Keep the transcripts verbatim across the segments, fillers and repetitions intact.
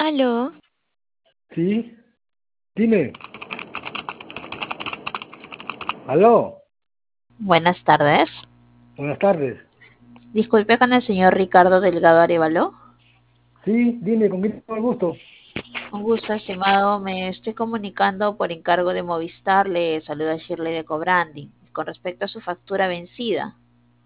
Aló, Sí, dime. Aló, buenas tardes. buenas tardes. Disculpe con el señor Ricardo Delgado Arevalo. Sí, dime, ¿con quién tengo el gusto? Un gusto, estimado. Me estoy comunicando por encargo de Movistar. Le saluda Shirley de Cobranding. Con respecto a su factura vencida.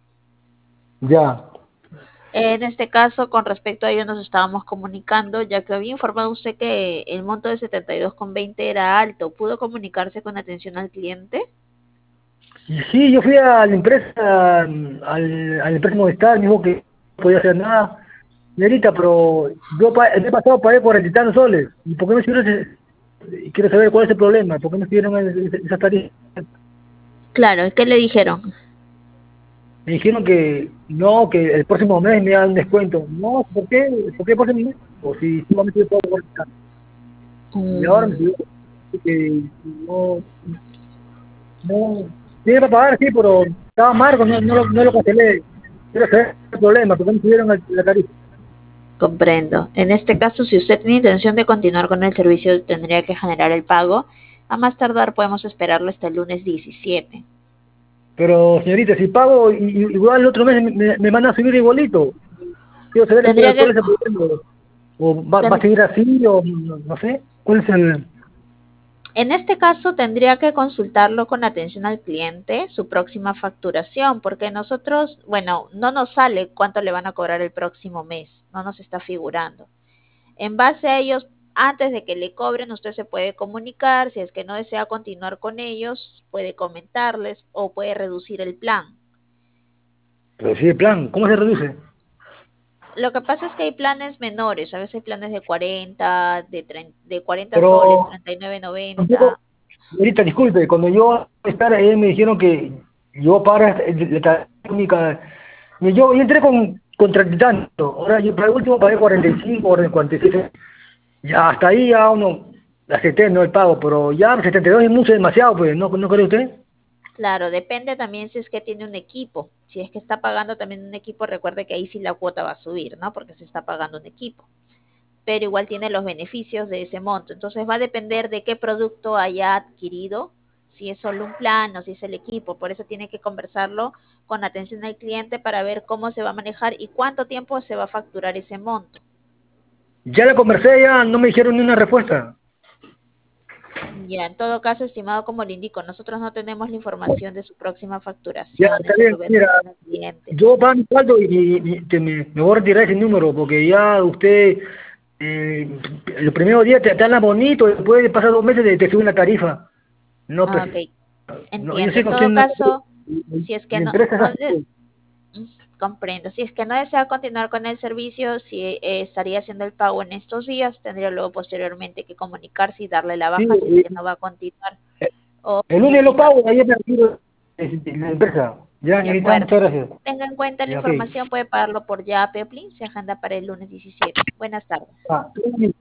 Ya. En este caso, con respecto a ello, nos estábamos comunicando, ya que había informado usted que el monto de setenta y dos con veinte era alto. ¿Pudo comunicarse con atención al cliente? Y sí, yo fui a la empresa, mm, al, a la empresa Movistar, me dijo que no podía hacer nada. Señorita, pero yo pa- el mes pasado pagué cuarenta y tantos soles. ¿Y por qué me subieron ese- y quiero saber cuál es el problema? ¿Por qué me subieron ese- esa tarifa? Claro, ¿qué le dijeron? Me dijeron que no, que el próximo mes me dan un descuento. No, ¿por qué? ¿Por qué el próximo mes? O si solamente yo puedo pagar. Y ahora me Mm, subieron que no. No, sí, para pagar, sí, pero estaba amargo, no, no, lo, no lo cancelé. Quiero saber el problema, porque no me subieron el- la tarifa. Comprendo. En este caso, si usted tiene intención de continuar con el servicio, tendría que generar el pago. A más tardar podemos esperarlo hasta el lunes diecisiete. Pero, señorita, si pago, y, y- igual el otro mes me, me, me mandan a subir igualito. Quiero saber Tendría cuál, cuál que, es el problema. O va, va a ten- seguir así, o no, no sé. ¿Cuál es el...? en este caso, tendría que consultarlo con atención al cliente, su próxima facturación, porque nosotros, bueno, no nos sale cuánto le van a cobrar el próximo mes, no nos está figurando. En base a ellos, antes de que le cobren, usted se puede comunicar, si es que no desea continuar con ellos, puede comentarles o puede reducir el plan. Pero sí, el plan, ¿cómo se reduce? Lo que pasa es que hay planes menores, a veces hay planes de cuarenta, de, trein- de cuarenta soles, Pero, treinta y nueve tampoco, noventa. señorita, disculpe, cuando yo estar ahí me dijeron que yo para la tarifa única. Y Yo, yo entré con, con treinta y tanto, ahora yo para el último pagué cuarenta y cinco, cuarenta y seis. Ya, hasta ahí ya uno acepté, no el pago, pero ya setenta y dos es mucho, demasiado, pues, ¿no, no cree usted? Claro, depende también si es que tiene un equipo. Si es que está pagando también un equipo, recuerde que ahí sí la cuota va a subir, ¿no? Porque se está pagando un equipo. Pero igual tiene los beneficios de ese monto. Entonces va a depender de qué producto haya adquirido, si es solo un plan o si es el equipo. Por eso tiene que conversarlo con atención al cliente para ver cómo se va a manejar y cuánto tiempo se va a facturar ese monto. Ya la conversé, ya no me dijeron ni una respuesta. Ya, en todo caso, estimado, como le indico, nosotros no tenemos la información de su próxima Ya, facturación, está eso bien, lo ve mira, atención al cliente. yo pago mi saldo y, y- y te me, me voy a retirar ese número, porque ya usted, eh, los primeros días te, te hablan bonito, después de pasar dos meses te, te suben la tarifa. No, pues, Ah, ok, no, yo entiendo. sé En que usted todo no, caso, si es que la no, empresa es no de- así. mm, comprendo, si es que no desea continuar con el servicio, si eh, estaría haciendo el pago en estos días, tendría luego posteriormente que comunicarse y darle la Sí, baja si es eh, que no va a continuar o el lunes lo modificar. pago y ahí me retiro de la empresa. Ya, De señorita, acuerdo. muchas gracias. Tenga en cuenta la Ya, ok. información, puede pagarlo por ya, Peplin, se agenda para el lunes diecisiete. Buenas tardes. Ah,